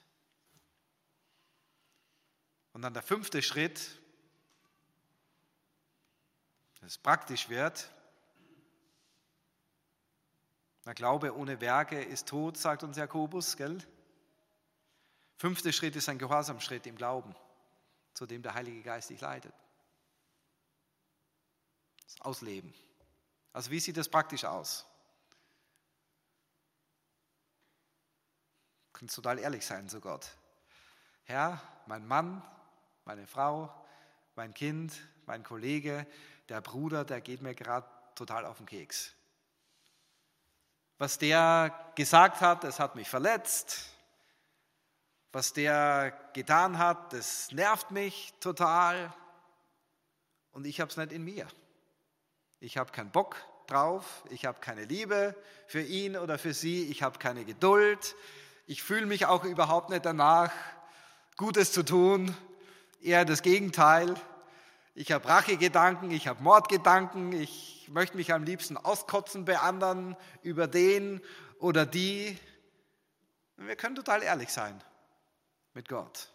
Und dann der fünfte Schritt, dass es praktisch wird. Der Glaube ohne Werke ist tot, sagt uns Jakobus, gell? Fünfter Schritt ist ein Gehorsamschritt im Glauben, zu dem der Heilige Geist dich leitet. Das Ausleben. Also wie sieht das praktisch aus? Du kannst total ehrlich sein zu Gott. Herr, mein Mann, meine Frau, mein Kind, mein Kollege, der Bruder, der geht mir gerade total auf den Keks. Was der gesagt hat, das hat mich verletzt. Was der getan hat, das nervt mich total. Und ich habe es nicht in mir. Ich habe keinen Bock drauf. Ich habe keine Liebe für ihn oder für sie. Ich habe keine Geduld. Ich fühle mich auch überhaupt nicht danach, Gutes zu tun. Eher das Gegenteil. Ich habe Rachegedanken, ich habe Mordgedanken. Ich möchte mich am liebsten auskotzen bei anderen über den oder die. Wir können total ehrlich sein mit Gott.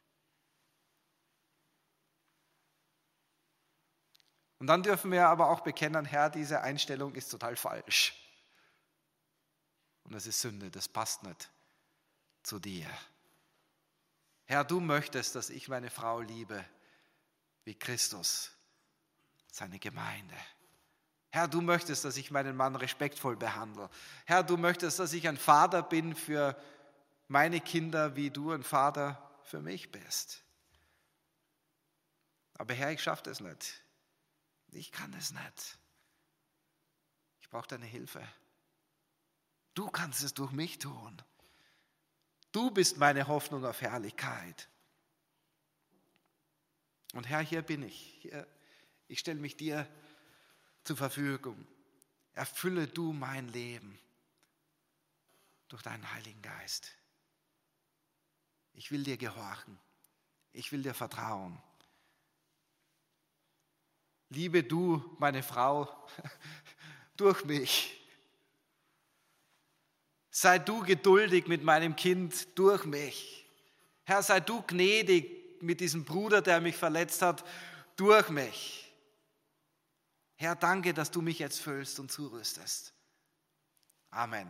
Und dann dürfen wir aber auch bekennen, Herr, diese Einstellung ist total falsch. Und das ist Sünde, das passt nicht zu dir. Herr, du möchtest, dass ich meine Frau liebe, wie Christus seine Gemeinde. Herr, du möchtest, dass ich meinen Mann respektvoll behandle. Herr, du möchtest, dass ich ein Vater bin für meine Kinder, wie du ein Vater für mich bist. Aber Herr, ich schaffe das nicht. Ich kann es nicht. Ich brauche deine Hilfe. Du kannst es durch mich tun. Du bist meine Hoffnung auf Herrlichkeit. Und Herr, hier bin ich. Hier, ich stelle mich dir zur Verfügung. Erfülle du mein Leben durch deinen Heiligen Geist. Ich will dir gehorchen. Ich will dir vertrauen. Liebe du meine Frau durch mich. Sei du geduldig mit meinem Kind durch mich. Herr, sei du gnädig mit diesem Bruder, der mich verletzt hat, durch mich. Herr, danke, dass du mich jetzt füllst und zurüstest. Amen.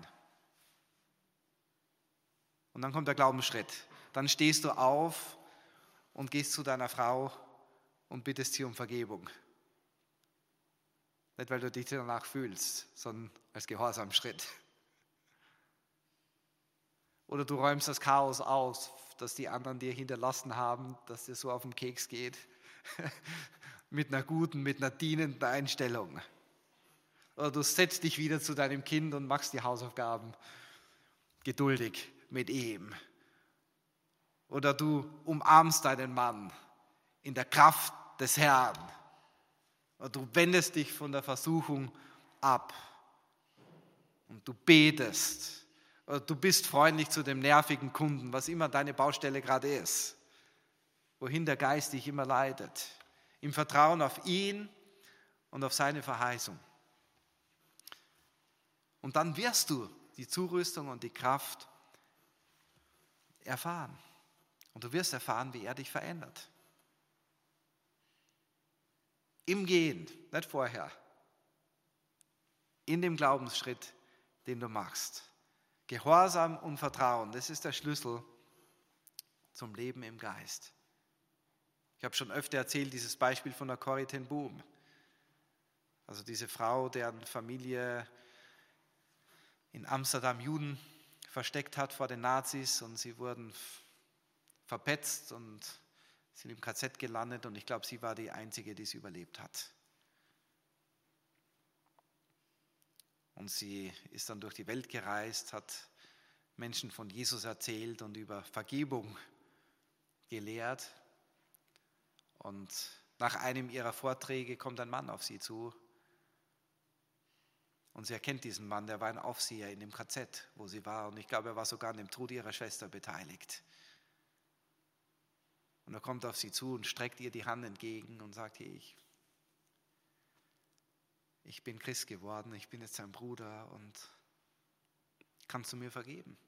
Und dann kommt der Glaubensschritt. Dann stehst du auf und gehst zu deiner Frau und bittest sie um Vergebung. Nicht, weil du dich danach fühlst, sondern als Gehorsamschritt. Oder du räumst das Chaos aus, das die anderen dir hinterlassen haben, dass dir so auf den Keks geht, mit einer guten, mit einer dienenden Einstellung. Oder du setzt dich wieder zu deinem Kind und machst die Hausaufgaben geduldig mit ihm. Oder du umarmst deinen Mann in der Kraft des Herrn. Oder du wendest dich von der Versuchung ab und du betest. Oder du bist freundlich zu dem nervigen Kunden, was immer deine Baustelle gerade ist, wohin der Geist dich immer leitet, im Vertrauen auf ihn und auf seine Verheißung. Und dann wirst du die Zurüstung und die Kraft erfahren. Und du wirst erfahren, wie er dich verändert. Im Gehen, nicht vorher. In dem Glaubensschritt, den du machst. Gehorsam und Vertrauen, das ist der Schlüssel zum Leben im Geist. Ich habe schon öfter erzählt, dieses Beispiel von der Corrie ten Boom. Also diese Frau, deren Familie in Amsterdam Juden versteckt hat vor den Nazis und sie wurden verpetzt und sind im K Z gelandet und ich glaube, sie war die Einzige, die es überlebt hat. Und sie ist dann durch die Welt gereist, hat Menschen von Jesus erzählt und über Vergebung gelehrt. Und nach einem ihrer Vorträge kommt ein Mann auf sie zu. Und sie erkennt diesen Mann, der war ein Aufseher in dem K Z, wo sie war. Und ich glaube, er war sogar an dem Tod ihrer Schwester beteiligt. Und er kommt auf sie zu und streckt ihr die Hand entgegen und sagt, hey, ich, ich bin Christ geworden, ich bin jetzt sein Bruder und kannst du mir vergeben?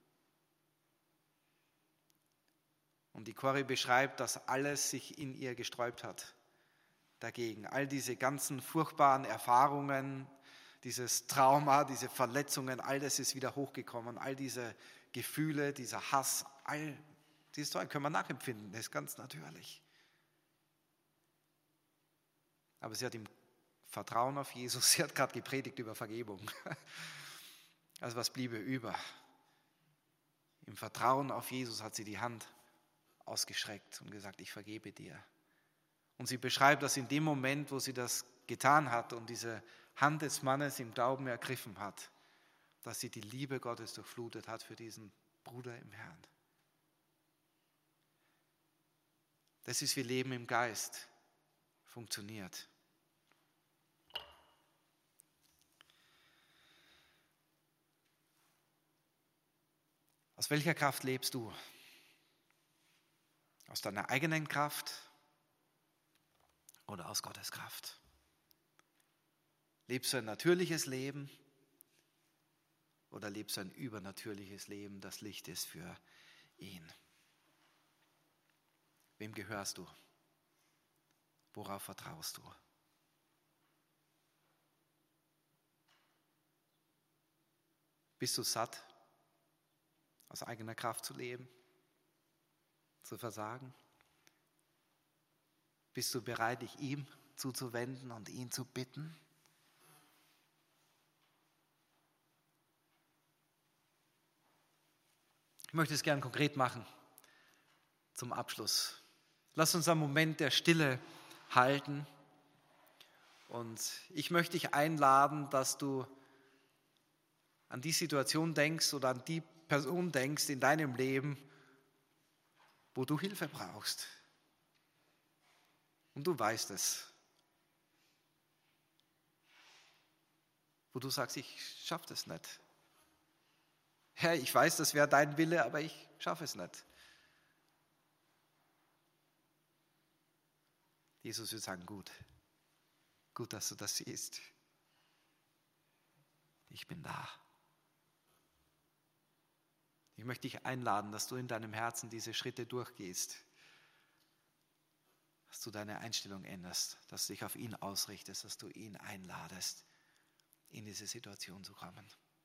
Und die Corrie beschreibt, dass alles sich in ihr gesträubt hat dagegen. All diese ganzen furchtbaren Erfahrungen, dieses Trauma, diese Verletzungen, all das ist wieder hochgekommen. All diese Gefühle, dieser Hass, all dieses Zeug können wir nachempfinden, das ist ganz natürlich. Aber sie hat im Vertrauen auf Jesus, sie hat gerade gepredigt über Vergebung. Also was bliebe über? Im Vertrauen auf Jesus hat sie die Hand ausgestreckt und gesagt, ich vergebe dir. Und sie beschreibt, dass in dem Moment, wo sie das getan hat und diese Hand des Mannes im Glauben ergriffen hat, dass sie die Liebe Gottes durchflutet hat für diesen Bruder im Herrn. Das ist, wie Leben im Geist funktioniert. Aus welcher Kraft lebst du? Aus deiner eigenen Kraft oder aus Gottes Kraft? Lebst du ein natürliches Leben oder lebst du ein übernatürliches Leben, das Licht ist für ihn? Wem gehörst du? Worauf vertraust du? Bist du satt, aus eigener Kraft zu leben, zu versagen? Bist du bereit, dich ihm zuzuwenden und ihn zu bitten? Ich möchte es gern konkret machen zum Abschluss. Lass uns einen Moment der Stille halten und ich möchte dich einladen, dass du an die Situation denkst oder an die Person denkst in deinem Leben, wo du Hilfe brauchst. Und du weißt es. Wo du sagst, ich schaffe das nicht. Herr, ich weiß, das wäre dein Wille, aber ich schaffe es nicht. Jesus wird sagen, gut, gut, dass du das siehst. Ich bin da. Ich möchte dich einladen, dass du in deinem Herzen diese Schritte durchgehst, dass du deine Einstellung änderst, dass du dich auf ihn ausrichtest, dass du ihn einladest, in diese Situation zu kommen.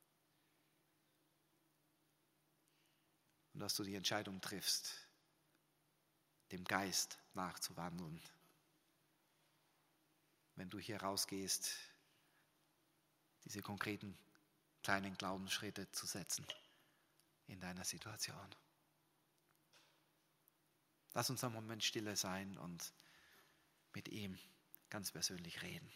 Und dass du die Entscheidung triffst, dem Geist nachzuwandeln. Wenn du hier rausgehst, diese konkreten kleinen Glaubensschritte zu setzen in deiner Situation. Lass uns einen Moment stille sein und mit ihm ganz persönlich reden.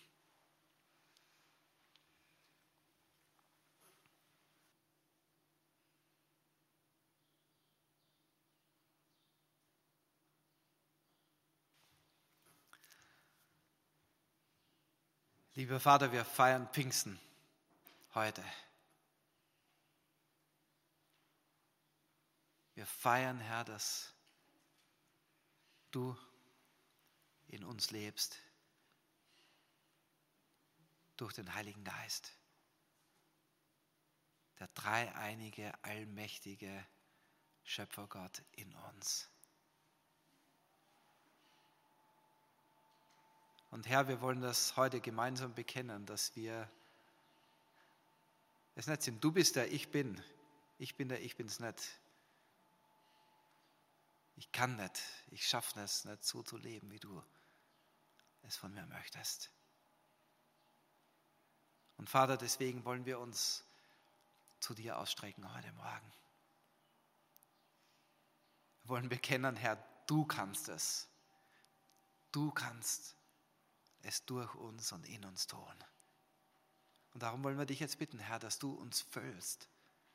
Lieber Vater, wir feiern Pfingsten heute. Wir feiern, Herr, dass du in uns lebst durch den Heiligen Geist. Der dreieinige, allmächtige Schöpfergott in uns. Und Herr, wir wollen das heute gemeinsam bekennen, dass wir es nicht sind. Du bist der Ich Bin. Ich bin der Ich Bin's nicht. Ich kann nicht, ich schaffe es nicht, so zu leben, wie du es von mir möchtest. Und Vater, deswegen wollen wir uns zu dir ausstrecken heute Morgen. Wir wollen bekennen, Herr, du kannst es. Du kannst es durch uns und in uns tun. Und darum wollen wir dich jetzt bitten, Herr, dass du uns füllst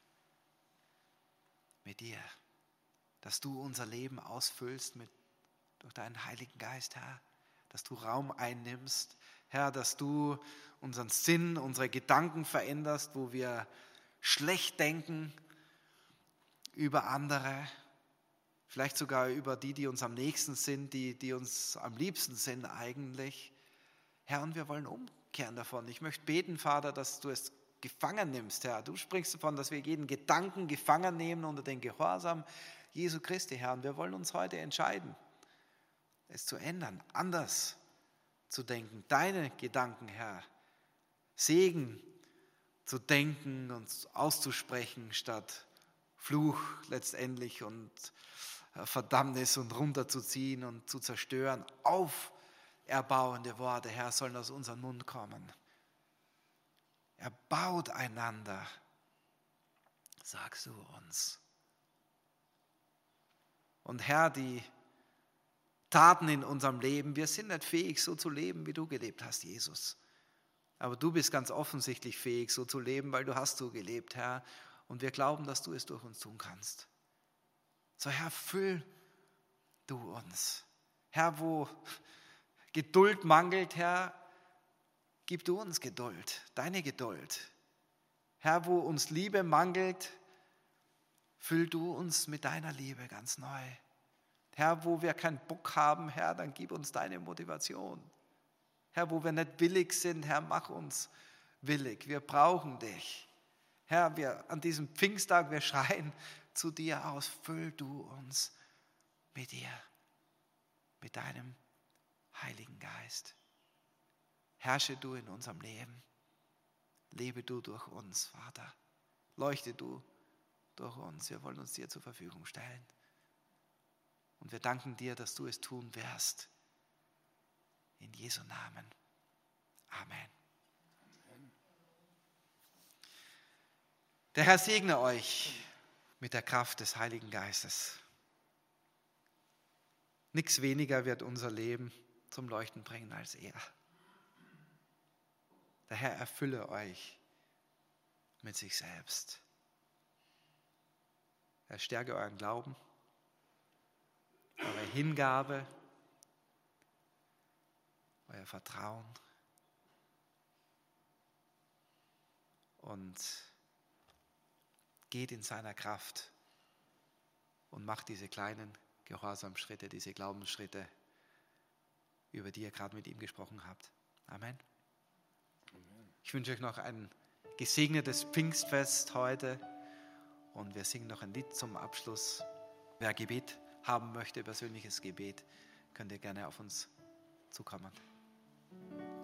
mit dir. Dass du unser Leben ausfüllst mit, durch deinen Heiligen Geist, Herr. Dass du Raum einnimmst, Herr, dass du unseren Sinn, unsere Gedanken veränderst, wo wir schlecht denken über andere, vielleicht sogar über die, die uns am nächsten sind, die, die uns am liebsten sind eigentlich. Herr, und wir wollen umkehren davon. Ich möchte beten, Vater, dass du es gefangen nimmst, Herr. Du sprichst davon, dass wir jeden Gedanken gefangen nehmen unter den Gehorsam Jesu Christi, Herr. Und wir wollen uns heute entscheiden, es zu ändern, anders zu denken. Deine Gedanken, Herr, Segen zu denken und auszusprechen statt Fluch letztendlich und Verdammnis und runterzuziehen und zu zerstören. Auferbauende Worte, Herr, sollen aus unserem Mund kommen. Erbaut einander, sagst du uns. Und Herr, die Taten in unserem Leben, wir sind nicht fähig, so zu leben, wie du gelebt hast, Jesus. Aber du bist ganz offensichtlich fähig, so zu leben, weil du hast so gelebt, Herr. Und wir glauben, dass du es durch uns tun kannst. So, Herr, füll du uns. Herr, wo Geduld mangelt, Herr, gib du uns Geduld, deine Geduld. Herr, wo uns Liebe mangelt, füll du uns mit deiner Liebe ganz neu. Herr, wo wir keinen Bock haben, Herr, dann gib uns deine Motivation. Herr, wo wir nicht willig sind, Herr, mach uns willig. Wir brauchen dich. Herr, wir an diesem Pfingsttag, wir schreien zu dir aus, füll du uns mit dir, mit deinem Heiligen Geist. Herrsche du in unserem Leben, lebe du durch uns, Vater, leuchte du durch uns. Wir wollen uns dir zur Verfügung stellen. Und wir danken dir, dass du es tun wirst. In Jesu Namen. Amen. Der Herr segne euch mit der Kraft des Heiligen Geistes. Nichts weniger wird unser Leben zum Leuchten bringen als er. Der Herr erfülle euch mit sich selbst. Er stärke euren Glauben, eure Hingabe, euer Vertrauen und geht in seiner Kraft und macht diese kleinen Gehorsamschritte, diese Glaubensschritte, über die ihr gerade mit ihm gesprochen habt. Amen. Ich wünsche euch noch ein gesegnetes Pfingstfest heute und wir singen noch ein Lied zum Abschluss. Wer Gebet haben möchte, persönliches Gebet, könnt ihr gerne auf uns zukommen.